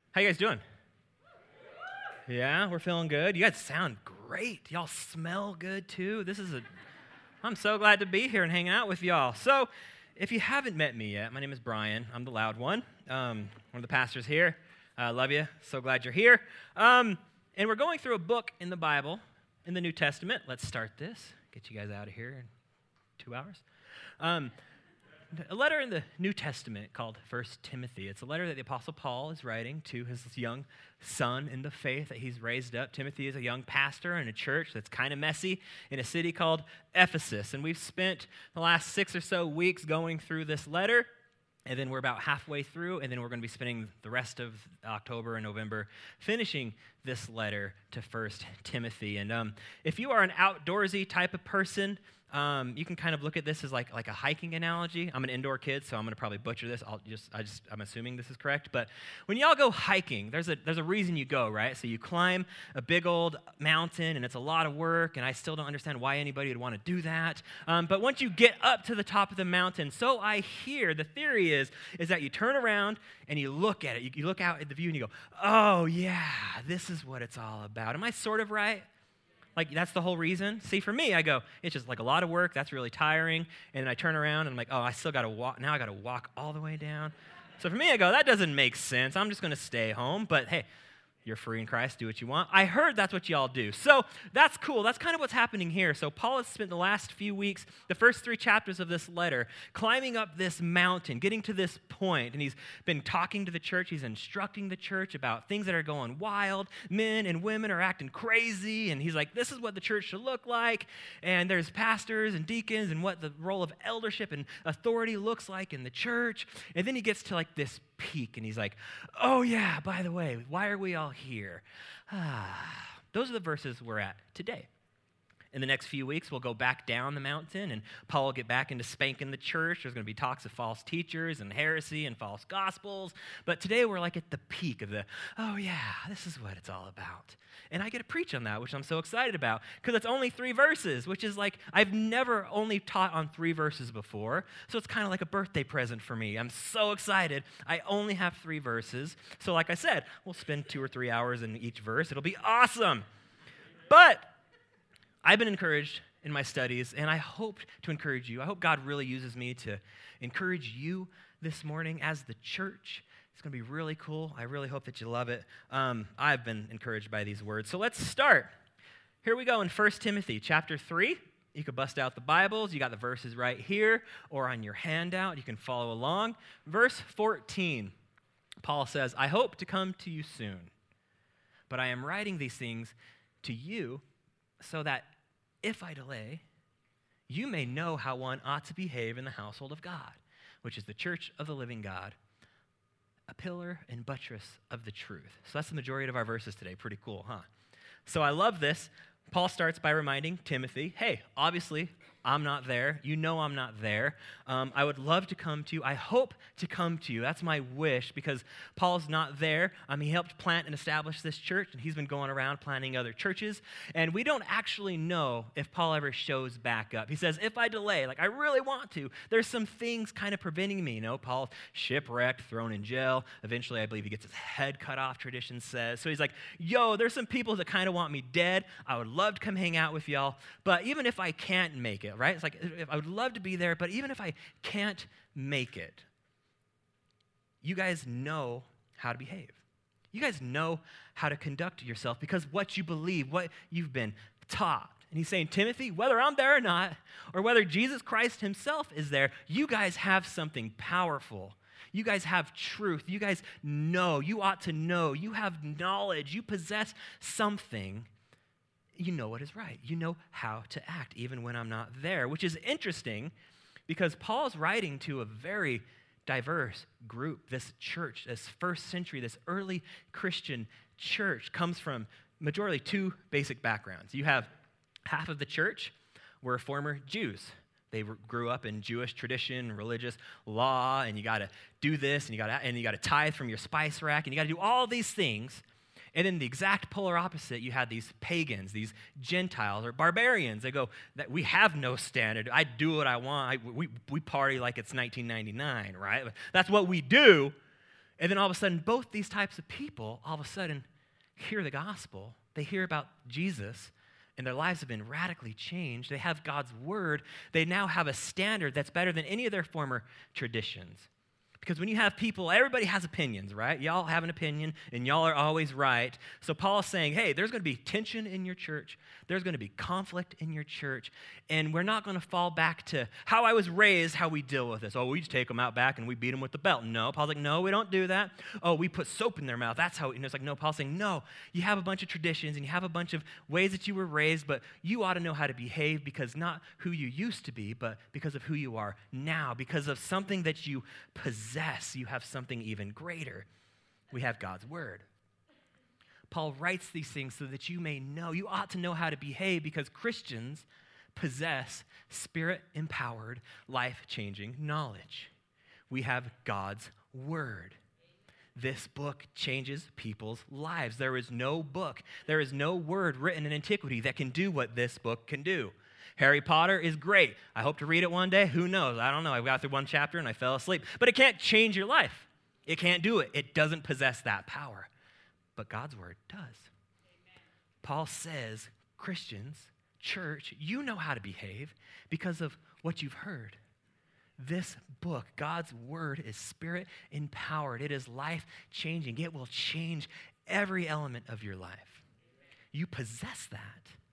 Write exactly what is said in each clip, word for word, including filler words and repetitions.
How you guys doing? Yeah, we're feeling good. You guys sound great. Y'all smell good too. This is a I'm so glad to be here and hanging out with y'all. So, if you haven't met me yet, my name is Brian. I'm the loud one. Um, one of the pastors here. I uh, love you. So glad you're here. Um, and we're going through a book in the Bible, in the New Testament. Let's start this. Get you guys out of here in two hours. Um, A letter in the New Testament called First Timothy. It's a letter that the Apostle Paul is writing to his young son in the faith that he's raised up. Timothy is a young pastor in a church that's kind of messy in a city called Ephesus. And we've spent the last six or so weeks going through this letter. And then we're about halfway through, and then we're going to be spending the rest of October and November finishing this letter to First Timothy. And um, if you are an outdoorsy type of person, Um, you can kind of look at this as like, like a hiking analogy. I'm an indoor kid, so I'm going to probably butcher this. I'll just, I just, I'm assuming this is correct. But when y'all go hiking, there's a, there's a reason you go, right? So you climb a big old mountain, and it's a lot of work, and I still don't understand why anybody would want to do that. Um, but once you get up to the top of the mountain, so I hear, the theory is, is that you turn around and you look at it. You, you look out at the view, and you go, oh, yeah, this is what it's all about. Am I sort of right? Like, that's the whole reason? See, for me, I go, it's just like a lot of work. That's really tiring. And then I turn around, and I'm like, oh, I still got to walk. Now I got to walk all the way down. So for me, I go, that doesn't make sense. I'm just going to stay home. But hey, you're free in Christ. Do what you want. I heard that's what y'all do. So that's cool. That's kind of what's happening here. So Paul has spent the last few weeks, the first three chapters of this letter, climbing up this mountain, getting to this point, and he's been talking to the church. He's instructing the church about things that are going wild. Men and women are acting crazy, and he's like, this is what the church should look like, and there's pastors and deacons and what the role of eldership and authority looks like in the church. And then he gets to like this peak, and he's like, oh yeah, by the way, why are we all here? Ah, those are the verses we're at today. In the next few weeks, we'll go back down the mountain, and Paul will get back into spanking the church. There's going to be talks of false teachers and heresy and false gospels. But today, we're like at the peak of the, oh yeah, this is what it's all about. And I get to preach on that, which I'm so excited about, because it's only three verses, which is like, I've never only taught on three verses before, so it's kind of like a birthday present for me. I'm so excited. I only have three verses. So like I said, we'll spend two or three hours in each verse. It'll be awesome. But I've been encouraged in my studies, and I hope to encourage you. I hope God really uses me to encourage you this morning as the church. It's going to be really cool. I really hope that you love it. Um, I've been encouraged by these words. So let's start. Here we go in First Timothy chapter three. You could bust out the Bibles. You got the verses right here or on your handout. You can follow along. Verse fourteen, Paul says, I hope to come to you soon, but I am writing these things to you so that if I delay, you may know how one ought to behave in the household of God, which is the church of the living God, a pillar and buttress of the truth. So that's the majority of our verses today. Pretty cool, huh? So I love this. Paul starts by reminding Timothy, hey, obviously, I'm not there. You know I'm not there. Um, I would love to come to you. I hope to come to you. That's my wish, because Paul's not there. Um, he helped plant and establish this church, and he's been going around planting other churches. And we don't actually know if Paul ever shows back up. He says, if I delay, like I really want to, there's some things kind of preventing me. You know, Paul's shipwrecked, thrown in jail. Eventually, I believe he gets his head cut off, tradition says. So he's like, yo, there's some people that kind of want me dead. I would love to come hang out with y'all. But even if I can't make it, right? It's like, I would love to be there, but even if I can't make it, you guys know how to behave. You guys know how to conduct yourself because what you believe, what you've been taught. And he's saying, Timothy, whether I'm there or not, or whether Jesus Christ himself is there, you guys have something powerful. You guys have truth. You guys know. You ought to know. You have knowledge. You possess something. You know what is right. You know how to act, even when I'm not there, which is interesting because Paul's writing to a very diverse group. This church, this first century, this early Christian church comes from majority two basic backgrounds. You have half of the church were former Jews. They grew up in Jewish tradition, religious law, and you got to do this, and you got to and you got to tithe from your spice rack, and you got to do all these things. And in the exact polar opposite, you had these pagans, these Gentiles or barbarians. They go, that we have no standard. I do what I want. I, we, we party like it's nineteen ninety-nine, right? That's what we do. And then all of a sudden, both these types of people all of a sudden hear the gospel. They hear about Jesus, and their lives have been radically changed. They have God's word. They now have a standard that's better than any of their former traditions. Because when you have people, everybody has opinions, right? Y'all have an opinion, and y'all are always right. So Paul's saying, hey, there's going to be tension in your church. There's going to be conflict in your church, and we're not going to fall back to how I was raised, how we deal with this. Oh, we just take them out back, and we beat them with the belt. No, Paul's like, no, we don't do that. Oh, we put soap in their mouth. That's how, and it's like, no, Paul's saying, no, you have a bunch of traditions, and you have a bunch of ways that you were raised, but you ought to know how to behave because not who you used to be, but because of who you are now, because of something that you possess. You have something even greater. We have God's word. Paul writes these things so that you may know. You ought to know how to behave because Christians possess spirit-empowered, life-changing knowledge. We have God's word. This book changes people's lives. There is no book, there is no word written in antiquity that can do what this book can do. Harry Potter is great. I hope to read it one day. Who knows? I don't know. I got through one chapter and I fell asleep. But it can't change your life. It can't do it. It doesn't possess that power. But God's word does. Amen. Paul says, Christians, church, you know how to behave because of what you've heard. This book, God's word, is spirit-empowered. It is life-changing. It will change every element of your life. You possess that.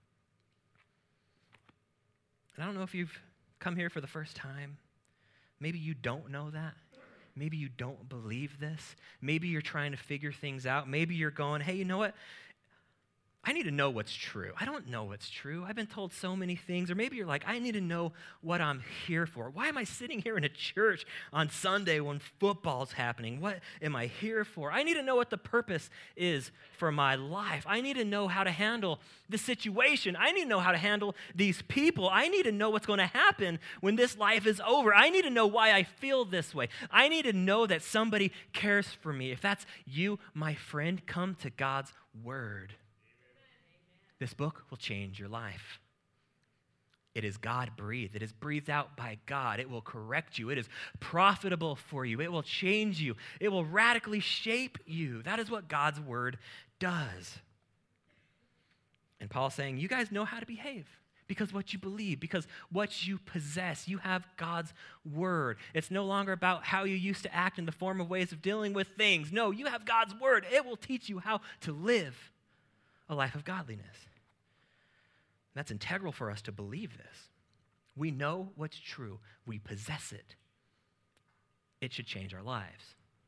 And I don't know if you've come here for the first time. Maybe you don't know that. Maybe you don't believe this. Maybe you're trying to figure things out. Maybe you're going, hey, you know what? I need to know what's true. I don't know what's true. I've been told so many things. Or maybe you're like, I need to know what I'm here for. Why am I sitting here in a church on Sunday when football's happening? What am I here for? I need to know what the purpose is for my life. I need to know how to handle the situation. I need to know how to handle these people. I need to know what's going to happen when this life is over. I need to know why I feel this way. I need to know that somebody cares for me. If that's you, my friend, come to God's word. This book will change your life. It is God-breathed. It is breathed out by God. It will correct you. It is profitable for you. It will change you. It will radically shape you. That is what God's word does. And Paul's saying, you guys know how to behave because what you believe, because what you possess. You have God's word. It's no longer about how you used to act in the form of ways of dealing with things. No, you have God's word. It will teach you how to live a life of godliness. That's integral for us to believe this. We know what's true. We possess it. It should change our lives.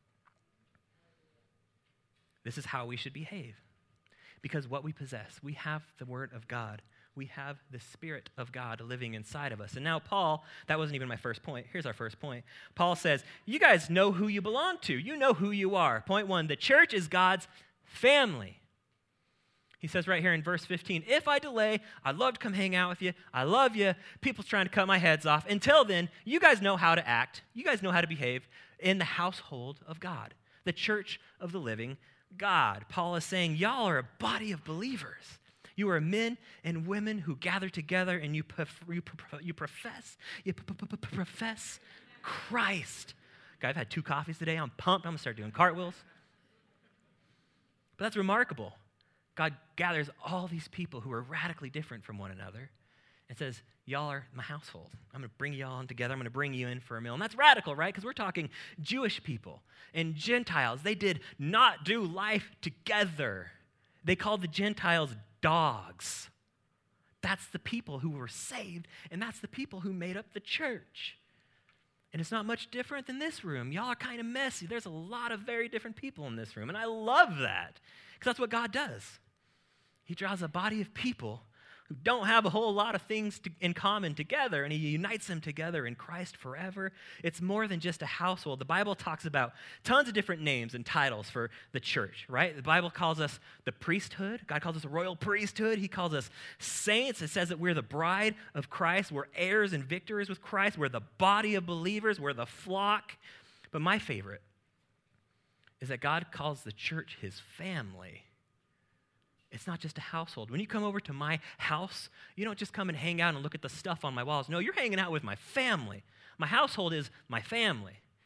This is how we should behave. Because what we possess, we have the word of God. We have the Spirit of God living inside of us. And now Paul, that wasn't even my first point. Here's our first point. Paul says, you guys know who you belong to. You know who you are. Point one, the church is God's family. He says right here in verse fifteen, if I delay, I'd love to come hang out with you. I love you. People's trying to cut my heads off. Until then, you guys know how to act. You guys know how to behave in the household of God, the church of the living God. Paul is saying, y'all are a body of believers. You are men and women who gather together and you, prof- you, pro- you profess, you p- p- p- profess Christ. God, I've had two coffees today. I'm pumped. I'm going to start doing cartwheels. But that's remarkable. God gathers all these people who are radically different from one another and says, y'all are my household. I'm going to bring you all in together. I'm going to bring you in for a meal. And that's radical, right? Because we're talking Jewish people and Gentiles. They did not do life together. They called the Gentiles dogs. That's the people who were saved, and that's the people who made up the church. And it's not much different than this room. Y'all are kind of messy. There's a lot of very different people in this room, and I love that because that's what God does. He draws a body of people who don't have a whole lot of things to, in common together, and he unites them together in Christ forever. It's more than just a household. The Bible talks about tons of different names and titles for the church, right? The Bible calls us the priesthood. God calls us a royal priesthood. He calls us saints. It says that we're the bride of Christ. We're heirs and victors with Christ. We're the body of believers. We're the flock. But my favorite is that God calls the church his family. It's not just a household. When you come over to my house, you don't just come and hang out and look at the stuff on my walls. No, you're hanging out with my family. My household is my family.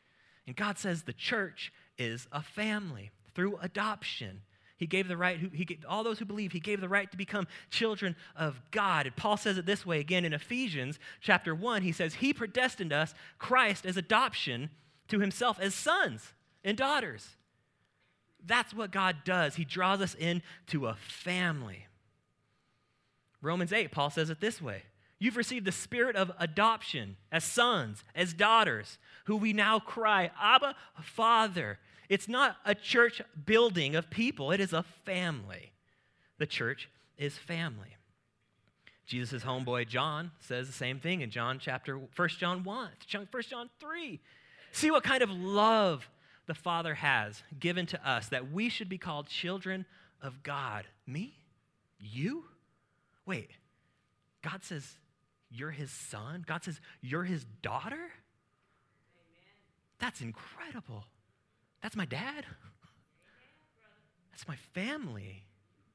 And God says the church is a family through adoption. He gave the right, he gave, all those who believe, he gave the right to become children of God. And Paul says it this way again in Ephesians chapter one. He says, he predestined us, Christ, as adoption to himself as sons and daughters. That's what God does. He draws us into a family. Romans eight, Paul says it this way. You've received the spirit of adoption as sons, as daughters, who we now cry, Abba, Father. It's not a church building of people. It is a family. The church is family. Jesus' homeboy John says the same thing in John chapter, First John one, First John three. See what kind of love the Father has given to us that we should be called children of God. Me? You? Wait, God says you're his son? God says you're his daughter? Amen. That's incredible. That's my dad. That's my family.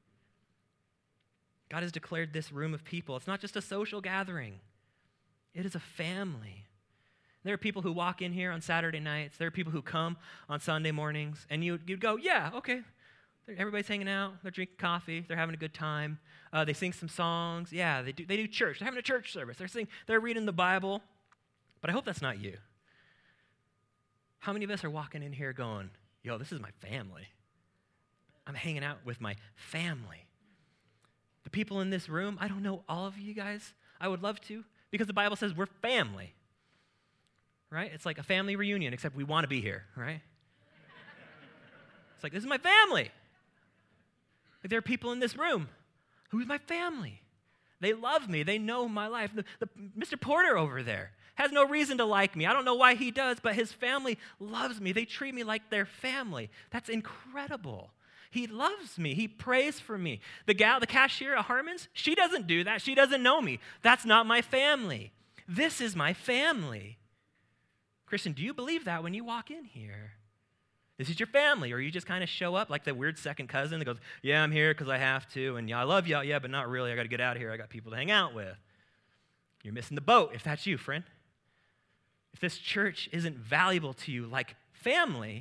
God has declared this room of people. It's not just a social gathering. It is a family. There are people who walk in here on Saturday nights. There are people who come on Sunday mornings, and you, you'd go, yeah, okay. Everybody's hanging out. They're drinking coffee. They're having a good time. Uh, they sing some songs. Yeah, they do, they do church. They're having a church service. They're sing, They're reading the Bible. But I hope that's not you. How many of us are walking in here going, yo, this is my family. I'm hanging out with my family. The people in this room, I don't know all of you guys. I would love to, because the Bible says we're family. Right? It's like a family reunion, except we want to be here, right? It's like, this is my family. Like, there are people in this room who's my family. They love me. They know my life. The, the, Mister Porter over there has no reason to like me. I don't know why he does, but his family loves me. They treat me like their family. That's incredible. He loves me. He prays for me. The gal, the cashier at Harmon's, she doesn't do that. She doesn't know me. That's not my family. This is my family. Christian, do you believe that when you walk in here? This is your family, or you just kind of show up like the weird second cousin that goes, yeah, I'm here because I have to, and yeah, I love y'all, yeah, but not really. I got to get out of here. I got people to hang out with. You're missing the boat if that's you, friend. If this church isn't valuable to you like family,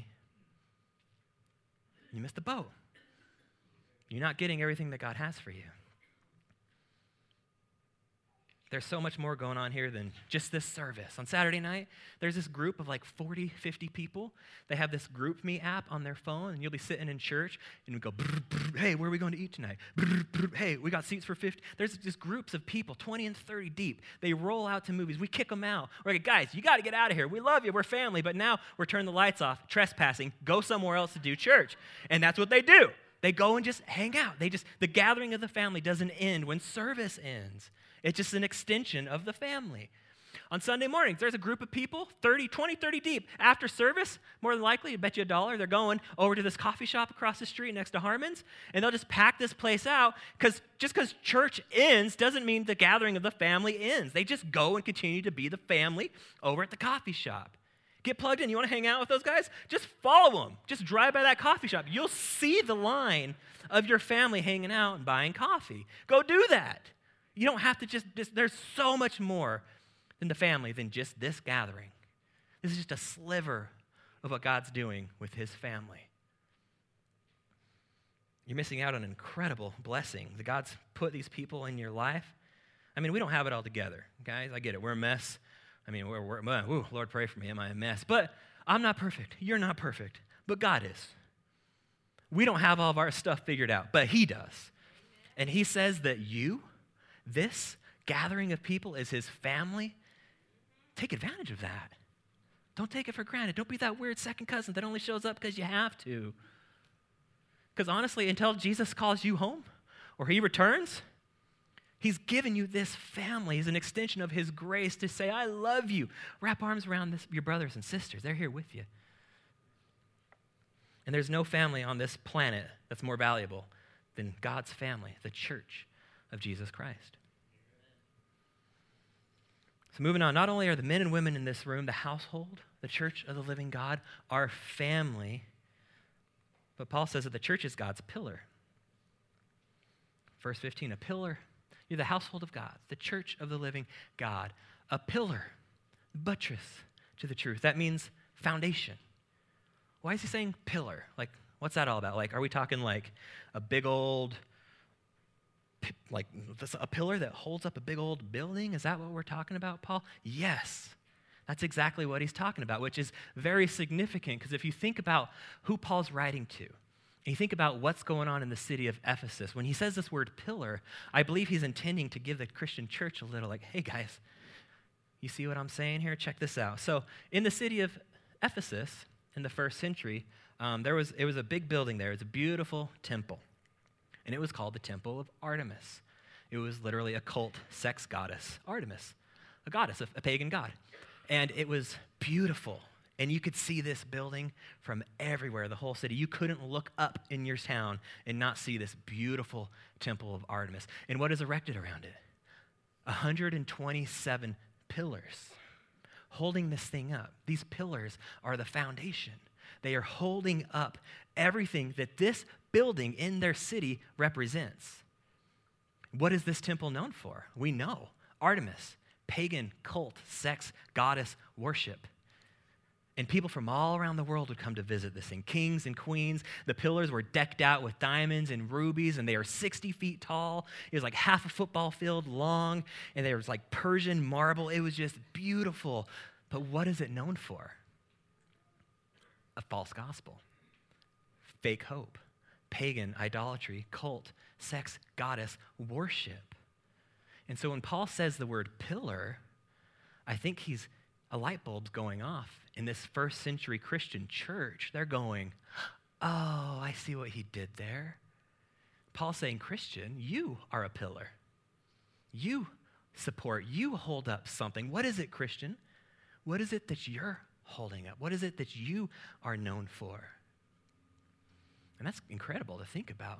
you missed the boat. You're not getting everything that God has for you. There's so much more going on here than just this service. On Saturday night, there's this group of like forty, fifty people. They have this GroupMe app on their phone, and you'll be sitting in church, and we go, brr, brr, hey, where are we going to eat tonight? Brr, brr, hey, we got seats for fifty. There's just groups of people, twenty and thirty deep. They roll out to movies. We kick them out. We're like, guys, you got to get out of here. We love you. We're family. But now we're turning the lights off, trespassing, go somewhere else to do church. And that's what they do. They go and just hang out. They just, the gathering of the family doesn't end when service ends. It's just an extension of the family. On Sunday mornings, there's a group of people, thirty, twenty, thirty deep. After service, more than likely, I bet you a dollar, they're going over to this coffee shop across the street next to Harmon's, and they'll just pack this place out, because just because church ends doesn't mean the gathering of the family ends. They just go and continue to be the family over at the coffee shop. Get plugged in. You want to hang out with those guys? Just follow them. Just drive by that coffee shop. You'll see the line of your family hanging out and buying coffee. Go do that. You don't have to just, just, there's so much more than the family than just this gathering. This is just a sliver of what God's doing with his family. You're missing out on an incredible blessing that God's put these people in your life. I mean, we don't have it all together, guys. I get it. We're a mess. I mean, we're, we're ooh, Lord, pray for me. Am I a mess? But I'm not perfect. You're not perfect. But God is. We don't have all of our stuff figured out, but he does. And he says that you, this gathering of people is his family. Take advantage of that. Don't take it for granted. Don't be that weird second cousin that only shows up because you have to. Because honestly, until Jesus calls you home or he returns, he's given you this family. He's an extension of his grace to say, I love you. Wrap arms around this, your brothers and sisters. They're here with you. And there's no family on this planet that's more valuable than God's family, the church of Jesus Christ. So moving on, not only are the men and women in this room, the household, the church of the living God, our family, but Paul says that the church is God's pillar. Verse fifteen, a pillar. You're the household of God, the church of the living God. A pillar, buttress to the truth. That means foundation. Why is he saying pillar? Like, what's that all about? Like, are we talking like a big old, like a pillar that holds up a big old building? Is that what we're talking about, Paul? Yes. That's exactly what he's talking about, which is very significant because if you think about who Paul's writing to, and you think about what's going on in the city of Ephesus, when he says this word pillar, I believe he's intending to give the Christian church a little like, hey guys, you see what I'm saying here? Check this out. So in the city of Ephesus in the first century, um, there was it was a big building there. It was a beautiful temple, and it was called the Temple of Artemis. It was literally a cult sex goddess, Artemis, a goddess, a, a pagan god. And it was beautiful. And you could see this building from everywhere, the whole city. You couldn't look up in your town and not see this beautiful temple of Artemis. And what is erected around it? one hundred twenty-seven pillars holding this thing up. These pillars are the foundation. They are holding up everything that this building in their city represents. What is this temple known for? We know. Artemis, pagan cult, sex, goddess worship. And people from all around the world would come to visit this thing. Kings and queens. The pillars were decked out with diamonds and rubies, and they are sixty feet tall. It was like half a football field long, and there was like Persian marble. It was just beautiful. But what is it known for? A false gospel, fake hope, pagan idolatry, cult, sex, goddess worship. And so when Paul says the word pillar, I think he's a light bulb's going off in this first century Christian church. They're going, oh, I see what he did there. Paul's saying, Christian, you are a pillar. You support, you hold up something. What is it, Christian? What is it that you're holding up? What is it that you are known for? And that's incredible to think about.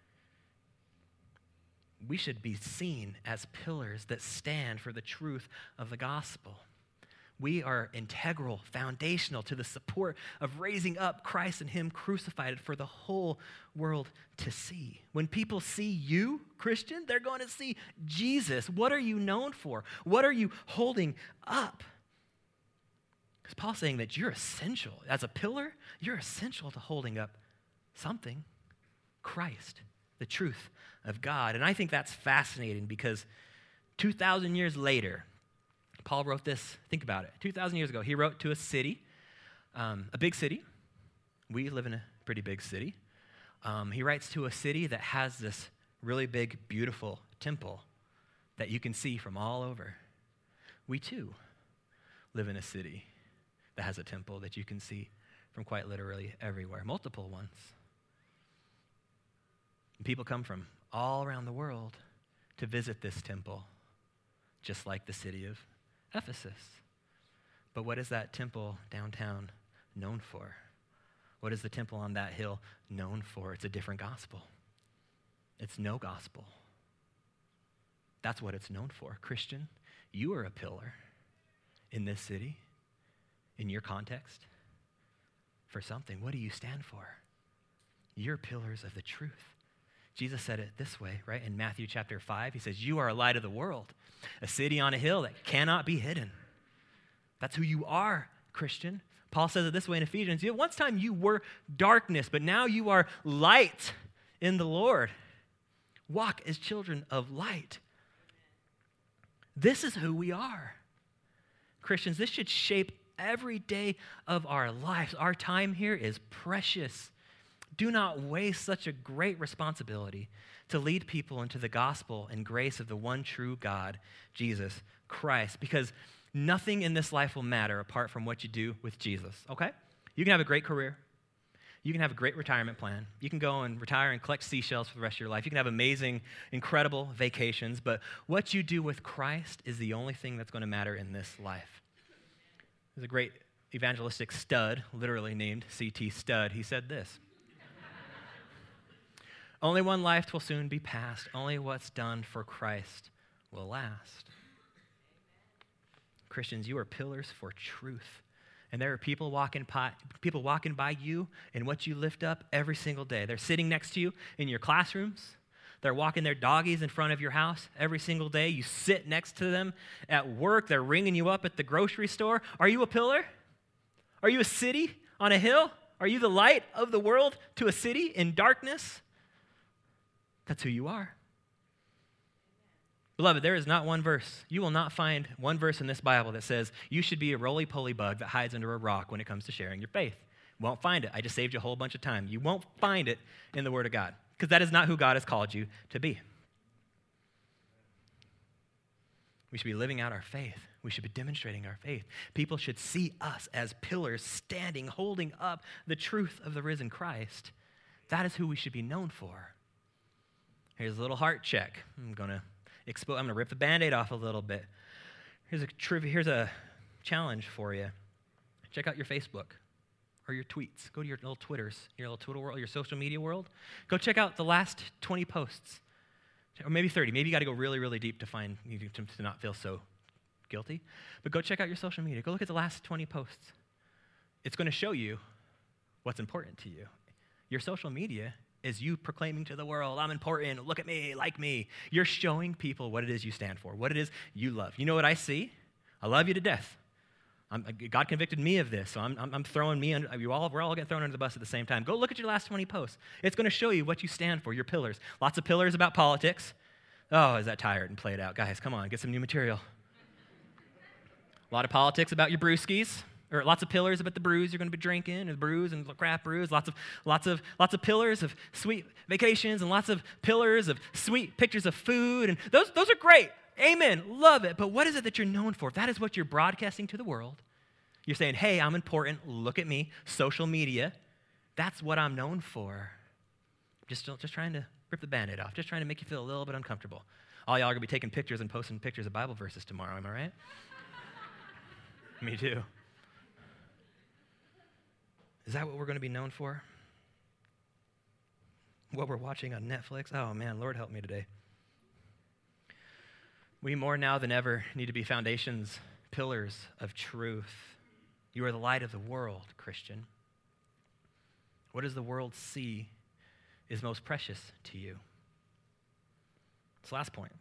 We should be seen as pillars that stand for the truth of the gospel. We are integral, foundational to the support of raising up Christ and him crucified for the whole world to see. When people see you, Christian, they're going to see Jesus. What are you known for? What are you holding up? Because Paul's saying that you're essential. As a pillar, you're essential to holding up something, Christ, the truth of God. And I think that's fascinating because two thousand years later, Paul wrote this, think about it, two thousand years ago, he wrote to a city, um, a big city. We live in a pretty big city. Um, he writes to a city that has this really big, beautiful temple that you can see from all over. We too live in a city that has a temple that you can see from quite literally everywhere, multiple ones. And people come from all around the world to visit this temple, just like the city of Ephesus. But what is that temple downtown known for? What is the temple on that hill known for? It's a different gospel. It's no gospel. That's what it's known for. Christian, you are a pillar in this city, in your context, for something. What do you stand for? You're pillars of the truth. Jesus said it this way, right? In Matthew chapter five, he says, you are a light of the world, a city on a hill that cannot be hidden. That's who you are, Christian. Paul says it this way in Ephesians. You know, once time you were darkness, but now you are light in the Lord. Walk as children of light. This is who we are. Christians, this should shape every day of our lives. Our time here is precious. Do not waste such a great responsibility to lead people into the gospel and grace of the one true God, Jesus Christ, because nothing in this life will matter apart from what you do with Jesus, okay? You can have a great career. You can have a great retirement plan. You can go and retire and collect seashells for the rest of your life. You can have amazing, incredible vacations, but what you do with Christ is the only thing that's going to matter in this life. There's a great evangelistic stud, literally named C T Studd. He said this. Only one life will soon be passed. Only what's done for Christ will last. Christians, you are pillars for truth. And there are people walking by, people walking by you and what you lift up every single day. They're sitting next to you in your classrooms. They're walking their doggies in front of your house every single day. You sit next to them at work. They're ringing you up at the grocery store. Are you a pillar? Are you a city on a hill? Are you the light of the world to a city in darkness? That's who you are. Beloved, there is not one verse. You will not find one verse in this Bible that says you should be a roly-poly bug that hides under a rock when it comes to sharing your faith. Won't find it. I just saved you a whole bunch of time. You won't find it in the Word of God because that is not who God has called you to be. We should be living out our faith. We should be demonstrating our faith. People should see us as pillars standing, holding up the truth of the risen Christ. That is who we should be known for. Here's a little heart check. I'm going to expo- I'm going to rip the Band-Aid off a little bit. Here's a trivia. Here's a challenge for you. Check out your Facebook or your tweets. Go to your little Twitters, your little Twitter world, your social media world. Go check out the last twenty posts, or maybe thirty. Maybe you got to go really, really deep to find to, to not feel so guilty. But go check out your social media. Go look at the last twenty posts. It's going to show you what's important to you. Your social media is you proclaiming to the world, I'm important, look at me, like me. You're showing people what it is you stand for, what it is you love. You know what I see? I love you to death. I'm, God convicted me of this, so I'm, I'm, I'm throwing me under, you all, we're all getting thrown under the bus at the same time. Go look at your last twenty posts. It's going to show you what you stand for, your pillars. Lots of pillars about politics. Oh, is that tired and played out? Guys, come on, get some new material. A lot of politics about your brewskis. Or lots of pillars about the brews you're going to be drinking, or the brews and craft brews. Lots of, lots of, lots of pillars of sweet vacations, and lots of pillars of sweet pictures of food. And those, those are great. Amen. Love it. But what is it that you're known for? If that is what you're broadcasting to the world, you're saying, hey, I'm important. Look at me. Social media. That's what I'm known for. Just, just trying to rip the Band-Aid off. Just trying to make you feel a little bit uncomfortable. All y'all are going to be taking pictures and posting pictures of Bible verses tomorrow. Am I right? Me too. Is that what we're going to be known for? What we're watching on Netflix? Oh man, Lord help me today. We more now than ever need to be foundations, pillars of truth. You are the light of the world, Christian. What does the world see is most precious to you? This last point.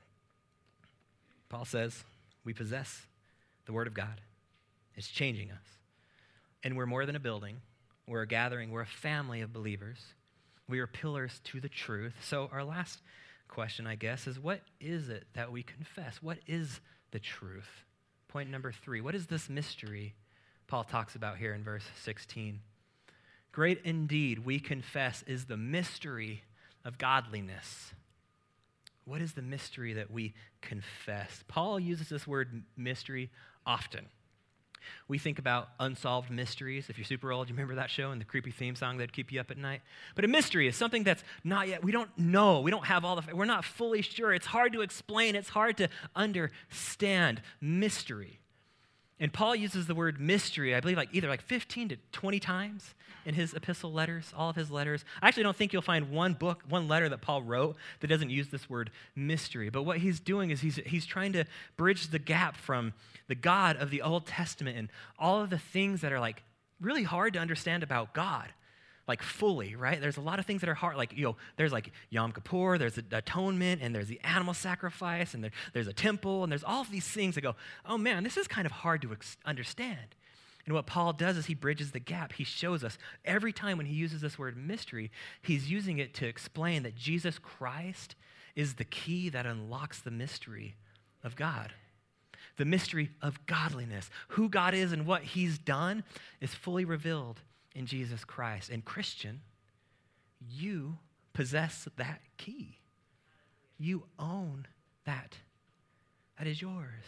Paul says we possess the Word of God. It's changing us. And we're more than a building. We're a gathering. We're a family of believers. We are pillars to the truth. So our last question, I guess, is what is it that we confess? What is the truth? Point number three. What is this mystery Paul talks about here in verse sixteen? Great indeed, we confess, is the mystery of godliness. What is the mystery that we confess? Paul uses this word mystery often. We think about unsolved mysteries. If you're super old, you remember that show and the creepy theme song that'd keep you up at night? But a mystery is something that's not yet, we don't know. We don't have all the, we're not fully sure. It's hard to explain. It's hard to understand. Mystery. And Paul uses the word mystery, I believe, like either like fifteen to twenty times in his epistle letters, all of his letters. I actually don't think you'll find one book, one letter that Paul wrote that doesn't use this word mystery. But what he's doing is he's, he's trying to bridge the gap from the God of the Old Testament and all of the things that are like really hard to understand about God, like fully, right? There's a lot of things that are hard, like, you know, there's like Yom Kippur, there's the atonement, and there's the animal sacrifice, and there, there's a temple, and there's all of these things that go, oh man, this is kind of hard to ex- understand. And what Paul does is he bridges the gap. He shows us every time when he uses this word mystery, he's using it to explain that Jesus Christ is the key that unlocks the mystery of God. The mystery of godliness. Who God is and what he's done is fully revealed in Jesus Christ. And Christian, you possess that key. You own that. That is yours.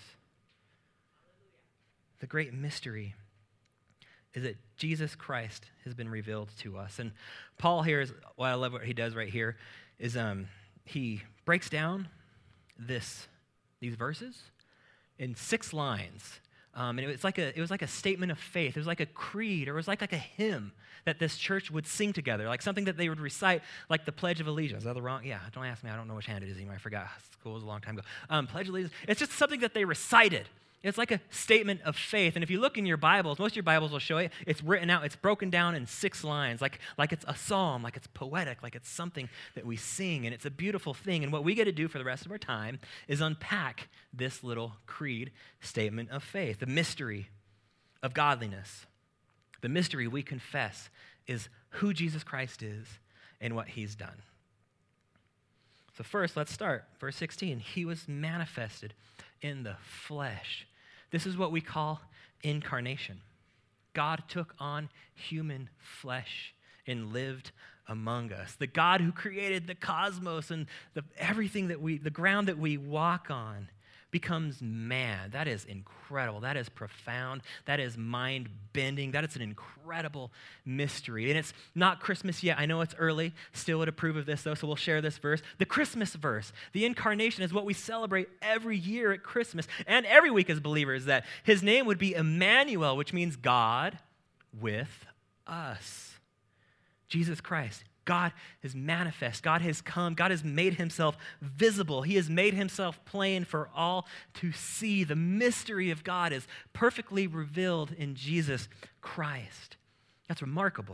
The great mystery is that Jesus Christ has been revealed to us. And Paul here is, well, I love what he does right here, is um, he breaks down this, these verses in six lines. Um, and it was like a it was like a statement of faith. It was like a creed, or it was like, like a hymn that this church would sing together, like something that they would recite, like the Pledge of Allegiance. Is that the wrong? Yeah, don't ask me. I don't know which hand it is anymore. I forgot. School was a long time ago. Um, Pledge of Allegiance. It's just something that they recited. It's like a statement of faith. And if you look in your Bibles, most of your Bibles will show it. It's written out. It's broken down in six lines, like, like it's a psalm, like it's poetic, like it's something that we sing. And it's a beautiful thing. And what we get to do for the rest of our time is unpack this little creed statement of faith, the mystery of godliness. The mystery we confess is who Jesus Christ is and what he's done. So first, let's start. Verse sixteen, he was manifested in the flesh. This is what we call incarnation. God took on human flesh and lived among us. The God who created the cosmos and the, everything that we, the ground that we walk on, becomes man. That is incredible. That is profound. That is mind-bending. That is an incredible mystery. And it's not Christmas yet. I know it's early. Still would approve of this, though, so we'll share this verse. The Christmas verse, the incarnation, is what we celebrate every year at Christmas and every week as believers, that his name would be Emmanuel, which means God with us. Jesus Christ. God is manifest. God has come. God has made himself visible. He has made himself plain for all to see. The mystery of God is perfectly revealed in Jesus Christ. That's remarkable.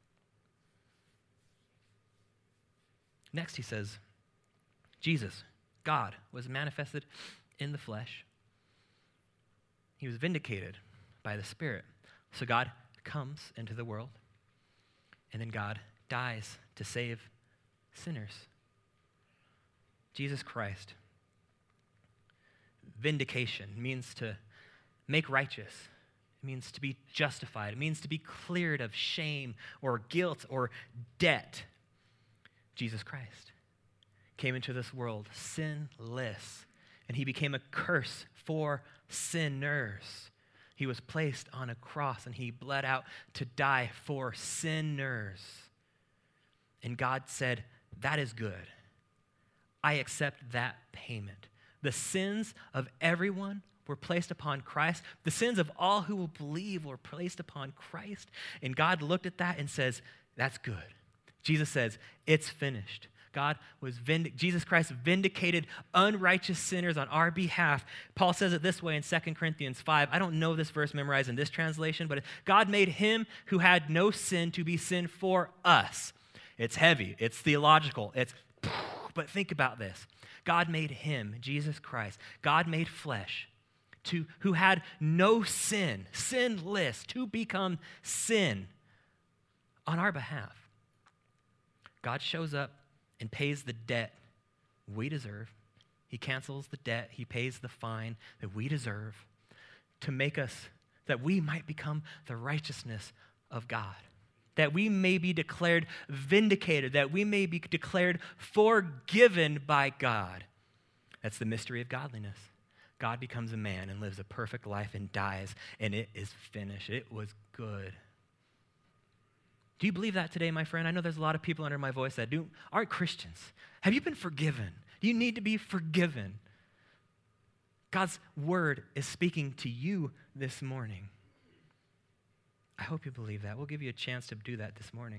Next, he says, Jesus, God, was manifested in the flesh. He was vindicated by the Spirit. So God comes into the world, and then God dies to save sinners. Jesus Christ. Vindication means to make righteous. It means to be justified. It means to be cleared of shame or guilt or debt. Jesus Christ came into this world sinless, and he became a curse for sinners. He was placed on a cross, and he bled out to die for sinners. And God said, that is good. I accept that payment. The sins of everyone were placed upon Christ. The sins of all who will believe were placed upon Christ. And God looked at that and says, that's good. Jesus says, it's finished. God was vindic- Jesus Christ vindicated unrighteous sinners on our behalf. Paul says it this way in Second Corinthians five. I don't know this verse memorized in this translation, but God made him who had no sin to be sin for us. It's heavy. It's theological. It's, but think about this. God made him, Jesus Christ. God made flesh, to who had no sin, sinless, to become sin on our behalf. God shows up and pays the debt we deserve. He cancels the debt. He pays the fine that we deserve to make us, that we might become the righteousness of God. That we may be declared vindicated, that we may be declared forgiven by God. That's the mystery of godliness. God becomes a man and lives a perfect life and dies, and it is finished. It was good. Do you believe that today, my friend? I know there's a lot of people under my voice that do, aren't Christians. Have you been forgiven? Do you need to be forgiven? God's word is speaking to you this morning. I hope you believe that. We'll give you a chance to do that this morning.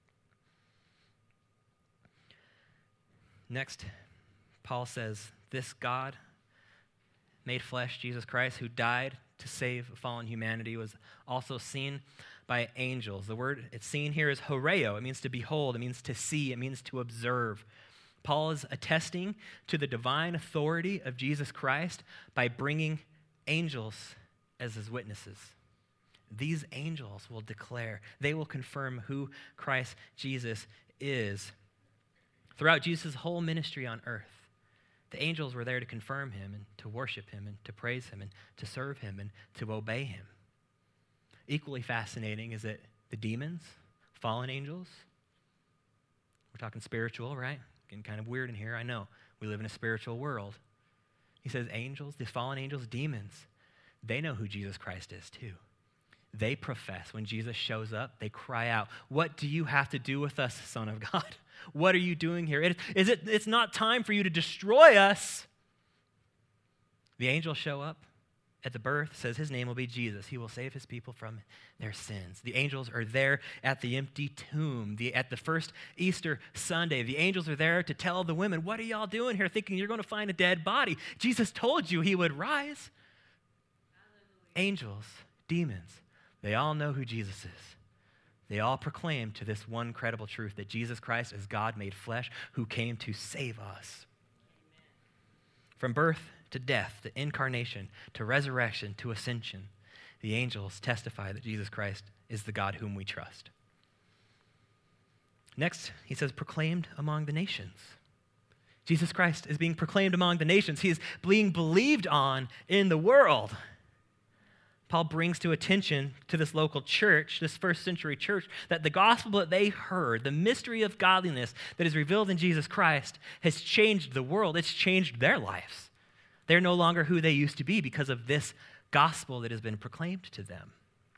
Next, Paul says, this God made flesh, Jesus Christ, who died to save fallen humanity, was also seen by angels. The word it's seen here is horeo. It means to behold. It means to see. It means to observe. Paul is attesting to the divine authority of Jesus Christ by bringing angels as his witnesses. These angels will declare, they will confirm who Christ Jesus is. Throughout Jesus' whole ministry on earth, the angels were there to confirm him and to worship him and to praise him and to serve him and to obey him. Equally fascinating is that the demons, fallen angels, we're talking spiritual, right? Getting kind of weird in here, I know. We live in a spiritual world. He says angels, these fallen angels, demons, they know who Jesus Christ is too. They profess when Jesus shows up, they cry out, what do you have to do with us, Son of God? What are you doing here? It, is it, it's not time for you to destroy us. The angels show up at the birth, says his name will be Jesus. He will save his people from their sins. The angels are there at the empty tomb, the, at the first Easter Sunday. The angels are there to tell the women, what are y'all doing here thinking you're going to find a dead body? Jesus told you he would rise. Hallelujah. Angels, demons, they all know who Jesus is. They all proclaim to this one credible truth that Jesus Christ is God made flesh who came to save us. Amen. From birth to death, to incarnation, to resurrection, to ascension, the angels testify that Jesus Christ is the God whom we trust. Next, he says, proclaimed among the nations. Jesus Christ is being proclaimed among the nations. He is being believed on in the world. Paul brings to attention to this local church, this first century church, that the gospel that they heard, the mystery of godliness that is revealed in Jesus Christ, has changed the world. It's changed their lives. They're no longer who they used to be because of this gospel that has been proclaimed to them.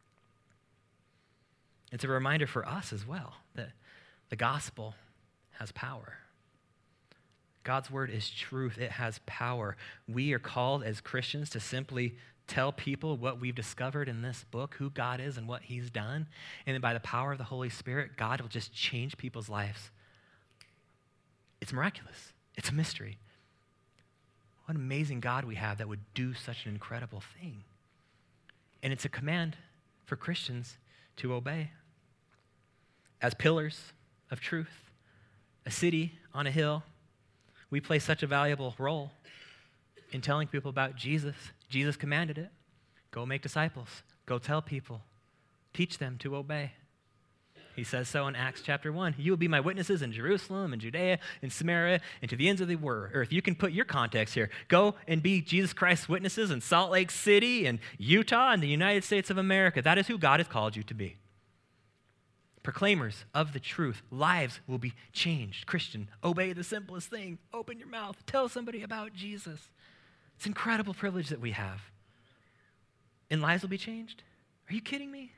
It's a reminder for us as well that the gospel has power. God's word is truth. It has power. We are called as Christians to simply tell people what we've discovered in this book, who God is and what he's done. And then by the power of the Holy Spirit, God will just change people's lives. It's miraculous. It's a mystery. What an amazing God we have that would do such an incredible thing. And it's a command for Christians to obey. As pillars of truth, a city on a hill, we play such a valuable role in telling people about Jesus. Jesus commanded it. Go make disciples. Go tell people. Teach them to obey. He says so in Acts chapter one. You will be my witnesses in Jerusalem and Judea and Samaria and to the ends of the earth. You can put your context here. Go and be Jesus Christ's witnesses in Salt Lake City and Utah and the United States of America. That is who God has called you to be. Proclaimers of the truth. Lives will be changed. Christian, obey the simplest thing. Open your mouth. Tell somebody about Jesus. It's an incredible privilege that we have. And lives will be changed? Are you kidding me?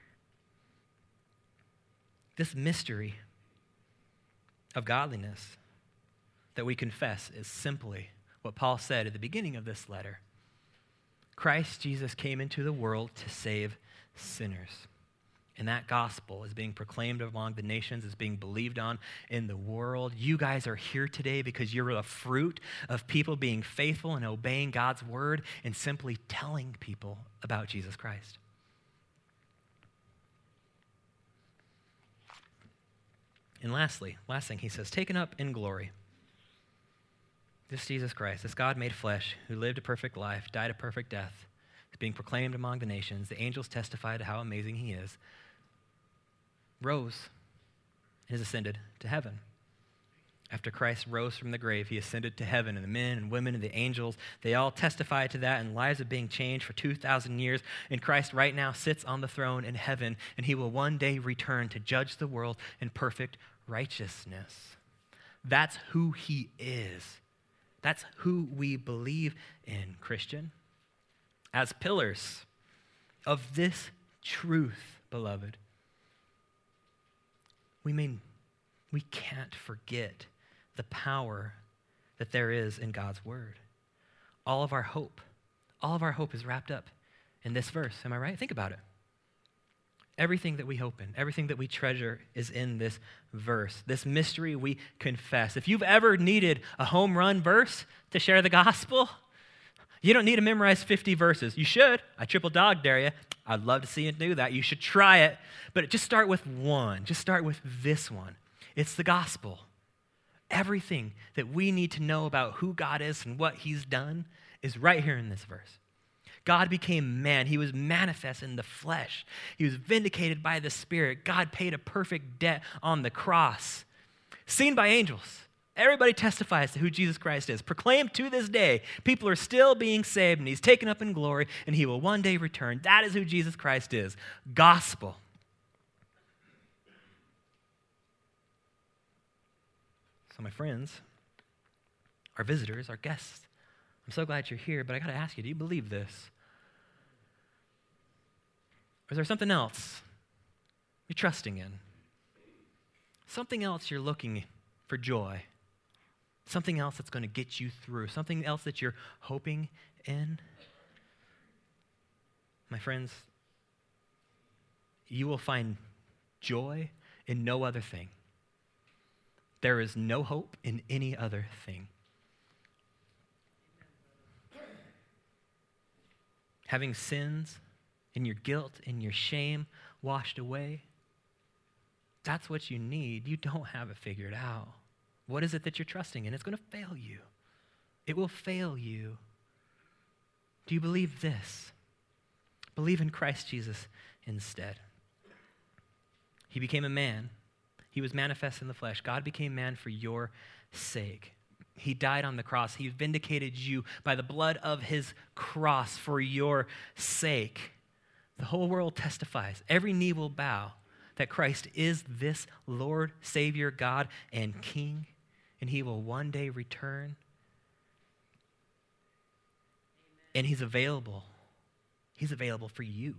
This mystery of godliness that we confess is simply what Paul said at the beginning of this letter. Christ Jesus came into the world to save sinners. And that gospel is being proclaimed among the nations, is being believed on in the world. You guys are here today because you're a fruit of people being faithful and obeying God's word and simply telling people about Jesus Christ. And lastly, last thing he says, taken up in glory. This Jesus Christ, this God made flesh, who lived a perfect life, died a perfect death, is being proclaimed among the nations. The angels testify to how amazing he is. Rose and has ascended to heaven. After Christ rose from the grave, he ascended to heaven, and the men and women and the angels, they all testify to that, and lives are being changed for two thousand years. And Christ right now sits on the throne in heaven, and he will one day return to judge the world in perfect righteousness. That's who he is. That's who we believe in, Christian. As pillars of this truth, beloved, we mean we can't forget the power that there is in God's word. All of our hope, all of our hope is wrapped up in this verse. Am I right? Think about it. Everything that we hope in, everything that we treasure is in this verse, this mystery we confess. If you've ever needed a home run verse to share the gospel, you don't need to memorize fifty verses. You should. I triple dog dare you. I'd love to see you do that. You should try it. But just start with one. Just start with this one. It's the gospel. Everything that we need to know about who God is and what he's done is right here in this verse. God became man. He was manifest in the flesh. He was vindicated by the Spirit. God paid a perfect debt on the cross. Seen by angels. Everybody testifies to who Jesus Christ is. Proclaimed to this day. People are still being saved, and he's taken up in glory, and he will one day return. That is who Jesus Christ is. Gospel. So my friends, our visitors, our guests, I'm so glad you're here, but I got to ask you, do you believe this? Or is there something else you're trusting in? Something else you're looking for joy? Something else that's going to get you through? Something else that you're hoping in? My friends, you will find joy in no other thing. There is no hope in any other thing. Having sins and your guilt and your shame washed away, that's what you need. You don't have it figured out. What is it that you're trusting in? It's going to fail you. It will fail you. Do you believe this? Believe in Christ Jesus instead. He became a man. He was manifest in the flesh. God became man for your sake. He died on the cross. He vindicated you by the blood of his cross for your sake. The whole world testifies. Every knee will bow that Christ is this Lord, Savior, God, and King, and he will one day return. And he's available. He's available for you.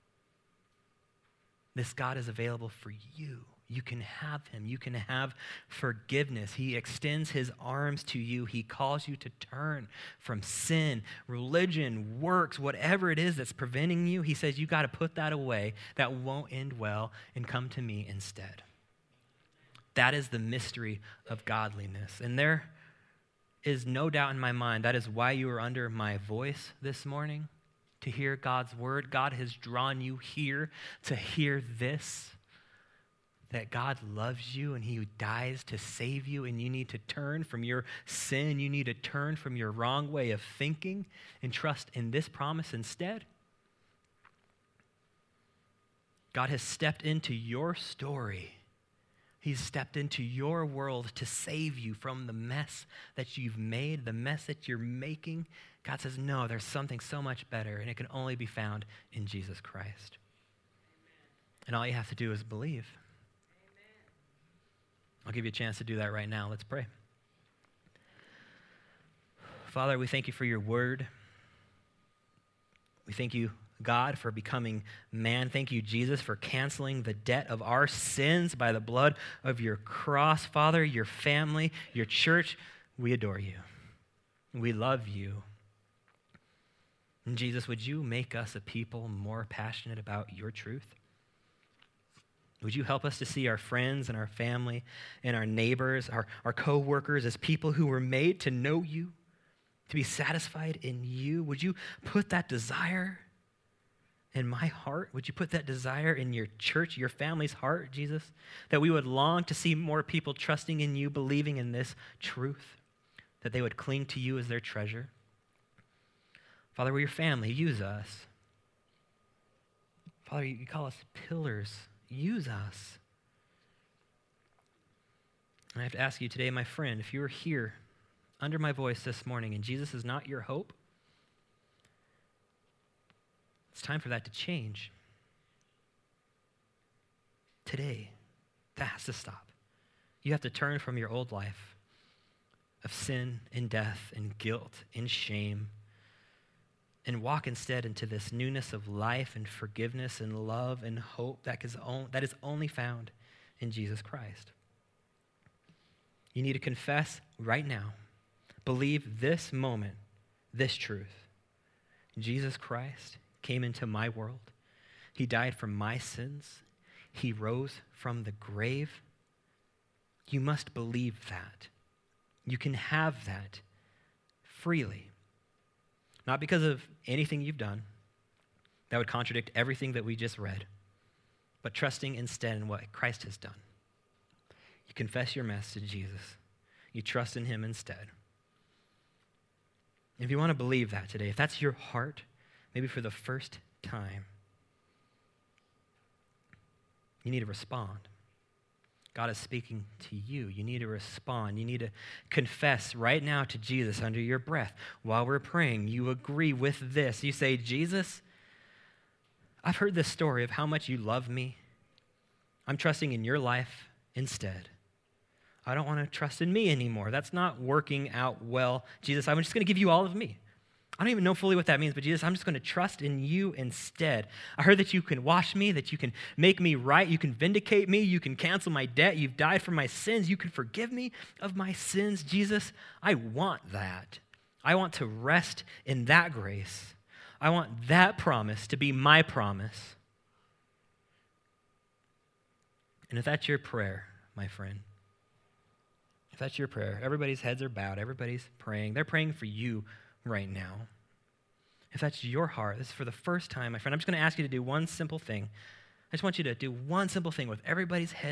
This God is available for you. You can have him. You can have forgiveness. He extends his arms to you. He calls you to turn from sin, religion, works, whatever it is that's preventing you. He says you got to put that away. That won't end well, and come to me instead. That is the mystery of godliness. And there is no doubt in my mind that is why you are under my voice this morning, to hear God's word. God has drawn you here to hear this, that God loves you and he dies to save you, and you need to turn from your sin. You need to turn from your wrong way of thinking and trust in this promise instead. God has stepped into your story. He's stepped into your world to save you from the mess that you've made, the mess that you're making. God says, no, there's something so much better, and it can only be found in Jesus Christ. Amen. And all you have to do is believe. Amen. I'll give you a chance to do that right now. Let's pray. Father, we thank you for your word. We thank you, God, for becoming man. Thank you, Jesus, for canceling the debt of our sins by the blood of your cross. Father, your family, your church, we adore you. We love you. And Jesus, would you make us a people more passionate about your truth? Would you help us to see our friends and our family and our neighbors, our, our co-workers as people who were made to know you, to be satisfied in you? Would you put that desire in my heart? Would you put that desire in your church, your family's heart, Jesus? That we would long to see more people trusting in you, believing in this truth, that they would cling to you as their treasure. Father, we're your family. Use us. Father, you call us pillars. Use us. And I have to ask you today, my friend, if you are here under my voice this morning and Jesus is not your hope, it's time for that to change. Today, that has to stop. You have to turn from your old life of sin and death and guilt and shame and walk instead into this newness of life and forgiveness and love and hope that is, on, that is only found in Jesus Christ. You need to confess right now, believe this moment, this truth. Jesus Christ came into my world. He died for my sins. He rose from the grave. You must believe that. You can have that freely. Not because of anything you've done that would contradict everything that we just read, but trusting instead in what Christ has done. You confess your mess to Jesus. You trust in him instead. If you want to believe that today, if that's your heart, maybe for the first time, you need to respond. God is speaking to you. You need to respond. You need to confess right now to Jesus under your breath. While we're praying, you agree with this. You say, Jesus, I've heard this story of how much you love me. I'm trusting in your life instead. I don't want to trust in me anymore. That's not working out well. Jesus, I'm just going to give you all of me. I don't even know fully what that means, but Jesus, I'm just going to trust in you instead. I heard that you can wash me, that you can make me right, you can vindicate me, you can cancel my debt, you've died for my sins, you can forgive me of my sins. Jesus, I want that. I want to rest in that grace. I want that promise to be my promise. And if that's your prayer, my friend, if that's your prayer, everybody's heads are bowed, everybody's praying. They're praying for you right now. If that's your heart, this is for the first time, my friend, I'm just going to ask you to do one simple thing. I just want you to do one simple thing with everybody's heads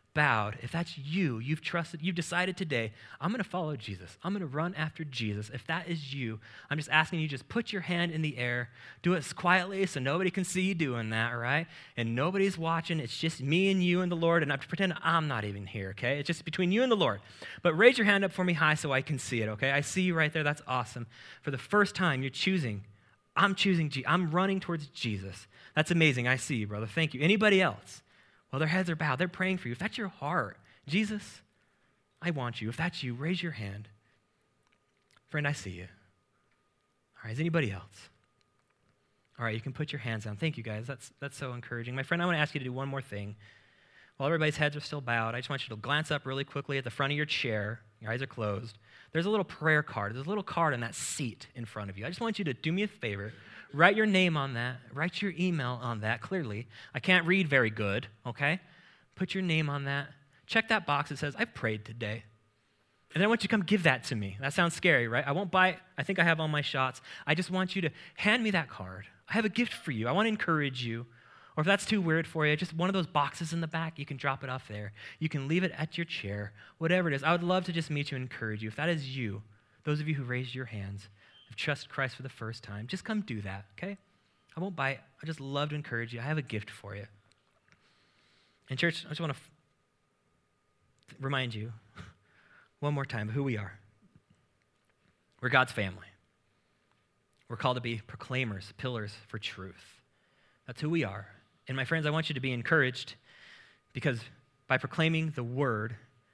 bowed, if that's you, you've trusted, you've decided today, I'm going to follow Jesus. I'm going to run after Jesus. If that is you, I'm just asking you, just put your hand in the air. Do it quietly so nobody can see you doing that, right? And nobody's watching. It's just me and you and the Lord, and I pretend I'm not even here, okay? It's just between you and the Lord. But raise your hand up for me high so I can see it, okay? I see you right there. That's awesome. For the first time, you're choosing. I'm choosing, Je- I'm running towards Jesus. That's amazing. I see you, brother. Thank you. Anybody else? Well, their heads are bowed. They're praying for you. If that's your heart, Jesus, I want you. If that's you, raise your hand. Friend, I see you. All right, is anybody else? All right, you can put your hands down. Thank you, guys. That's, that's so encouraging. My friend, I want to ask you to do one more thing. While everybody's heads are still bowed, I just want you to glance up really quickly at the front of your chair. Your eyes are closed. There's a little prayer card. There's a little card on that seat in front of you. I just want you to do me a favor. Write your name on that. Write your email on that clearly. I can't read very good, okay? Put your name on that. Check that box that says, I prayed today. And then I want you to come give that to me. That sounds scary, right? I won't buy it. I think I have all my shots. I just want you to hand me that card. I have a gift for you. I want to encourage you. Or if that's too weird for you, just one of those boxes in the back, you can drop it off there. You can leave it at your chair, whatever it is. I would love to just meet you and encourage you. If that is you, those of you who raised your hands, have trusted Christ for the first time, just come do that, okay? I won't buy it. I just love to encourage you. I have a gift for you. And church, I just want to f- remind you one more time of who we are. We're God's family. We're called to be proclaimers, pillars for truth. That's who we are. And my friends, I want you to be encouraged because by proclaiming the word,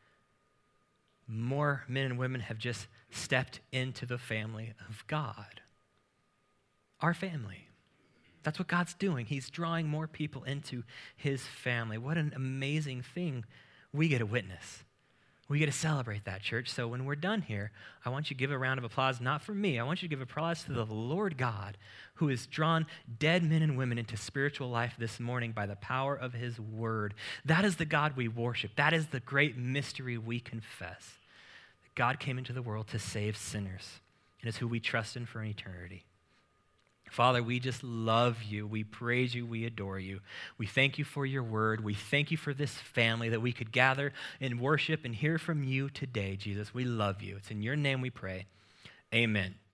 more men and women have just stepped into the family of God. Our family. That's what God's doing. He's drawing more people into his family. What an amazing thing we get to witness. We get to celebrate that, church. So when we're done here, I want you to give a round of applause, not for me. I want you to give applause to the Lord God, who has drawn dead men and women into spiritual life this morning by the power of his word. That is the God we worship. That is the great mystery we confess. That God came into the world to save sinners, and is who we trust in for an eternity. Father, we just love you. We praise you. We adore you. We thank you for your word. We thank you for this family that we could gather and worship and hear from you today, Jesus. We love you. It's in your name we pray. Amen.